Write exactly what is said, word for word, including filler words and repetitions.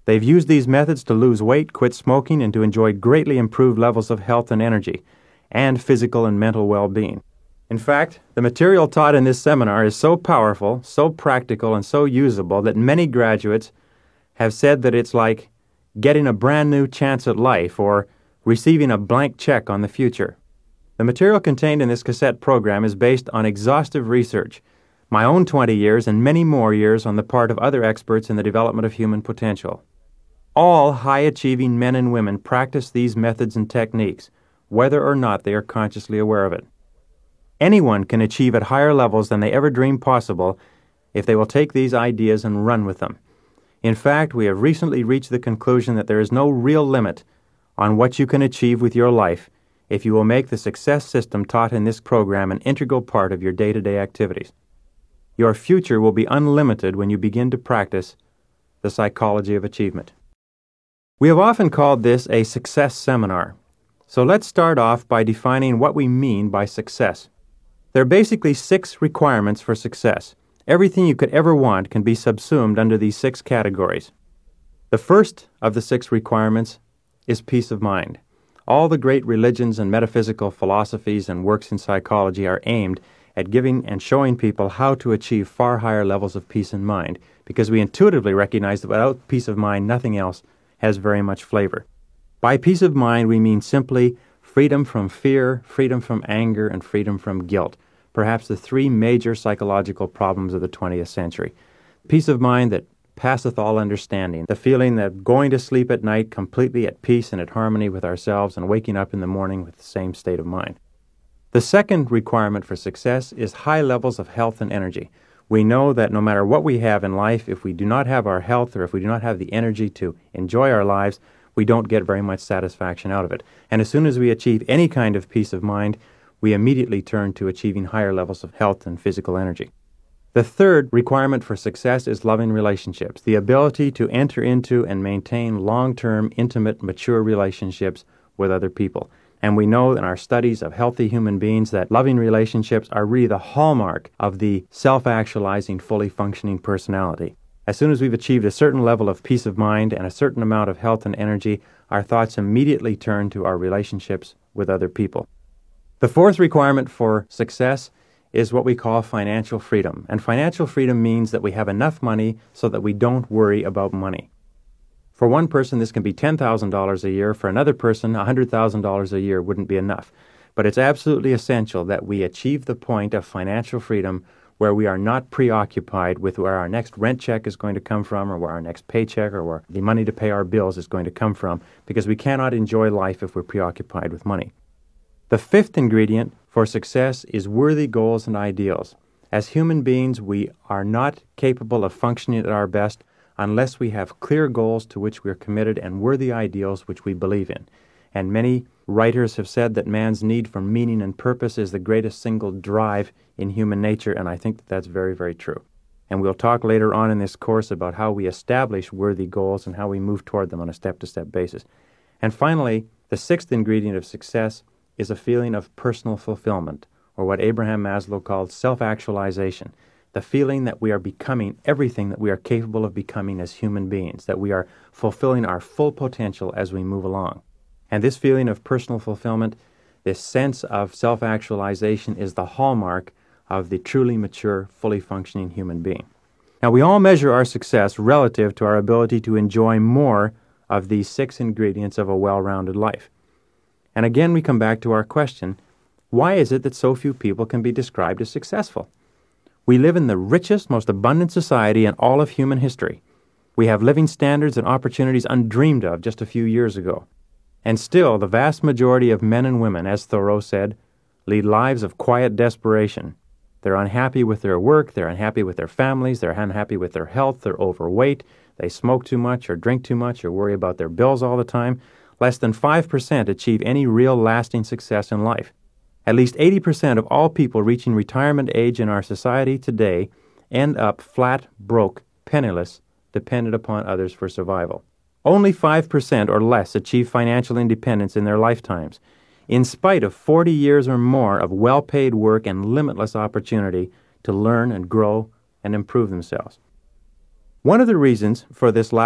They've used these methods to lose weight, quit smoking, and to enjoy greatly improved levels of health and energy, and physical and mental well-being. In fact, the material taught in this seminar is so powerful, so practical, and so usable that many graduates have said that it's like getting a brand new chance at life or receiving a blank check on the future. The material contained in this cassette program is based on exhaustive research, my own twenty years and many more years on the part of other experts in the development of human potential. All high-achieving men and women practice these methods and techniques, whether or not they are consciously aware of it. Anyone can achieve at higher levels than they ever dreamed possible if they will take these ideas and run with them. In fact, we have recently reached the conclusion that there is no real limit on what you can achieve with your life if you will make the success system taught in this program an integral part of your day-to-day activities. Your future will be unlimited when you begin to practice the psychology of achievement. We have often called this a success seminar. So let's start off by defining what we mean by success. There are basically six requirements for success. Everything you could ever want can be subsumed under these six categories. The first of the six requirements is peace of mind. All the great religions and metaphysical philosophies and works in psychology are aimed at giving and showing people how to achieve far higher levels of peace in mind, because we intuitively recognize that without peace of mind, nothing else has very much flavor. By peace of mind, we mean simply freedom from fear, freedom from anger, and freedom from guilt, perhaps the three major psychological problems of the twentieth century. Peace of mind that passeth all understanding, the feeling that going to sleep at night completely at peace and at harmony with ourselves and waking up in the morning with the same state of mind. The second requirement for success is high levels of health and energy. We know that no matter what we have in life, if we do not have our health or if we do not have the energy to enjoy our lives, we don't get very much satisfaction out of it. And as soon as we achieve any kind of peace of mind, we immediately turn to achieving higher levels of health and physical energy. The third requirement for success is loving relationships, the ability to enter into and maintain long-term, intimate, mature relationships with other people. And we know in our studies of healthy human beings that loving relationships are really the hallmark of the self-actualizing, fully functioning personality. As soon as we've achieved a certain level of peace of mind and a certain amount of health and energy, our thoughts immediately turn to our relationships with other people. The fourth requirement for success is what we call financial freedom. And financial freedom means that we have enough money so that we don't worry about money. For one person, this can be ten thousand dollars a year. For another person, one hundred thousand dollars a year wouldn't be enough. But it's absolutely essential that we achieve the point of financial freedom where we are not preoccupied with where our next rent check is going to come from or where our next paycheck or where the money to pay our bills is going to come from, because we cannot enjoy life if we're preoccupied with money. The fifth ingredient for success is worthy goals and ideals. As human beings, we are not capable of functioning at our best unless we have clear goals to which we are committed and worthy ideals which we believe in. And many writers have said that man's need for meaning and purpose is the greatest single drive in human nature, and I think that that's very, very true. And we'll talk later on in this course about how we establish worthy goals and how we move toward them on a step-to-step basis. And finally, the sixth ingredient of success is a feeling of personal fulfillment, or what Abraham Maslow called self-actualization, the feeling that we are becoming everything that we are capable of becoming as human beings, that we are fulfilling our full potential as we move along. And this feeling of personal fulfillment, this sense of self-actualization, is the hallmark of the truly mature, fully functioning human being. Now, we all measure our success relative to our ability to enjoy more of these six ingredients of a well-rounded life. And again, we come back to our question, why is it that so few people can be described as successful? We live in the richest, most abundant society in all of human history. We have living standards and opportunities undreamed of just a few years ago. And still, the vast majority of men and women, as Thoreau said, lead lives of quiet desperation. They're unhappy with their work, they're unhappy with their families, they're unhappy with their health, they're overweight, they smoke too much or drink too much or worry about their bills all the time. Less than five percent achieve any real lasting success in life. At least eighty percent of all people reaching retirement age in our society today end up flat, broke, penniless, dependent upon others for survival. Only five percent or less achieve financial independence in their lifetimes, in spite of forty years or more of well-paid work and limitless opportunity to learn and grow and improve themselves. One of the reasons for this lack